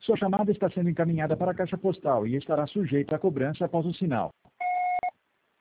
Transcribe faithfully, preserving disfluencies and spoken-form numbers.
Sua chamada está sendo encaminhada para a caixa postal e estará sujeita a cobrança após o sinal.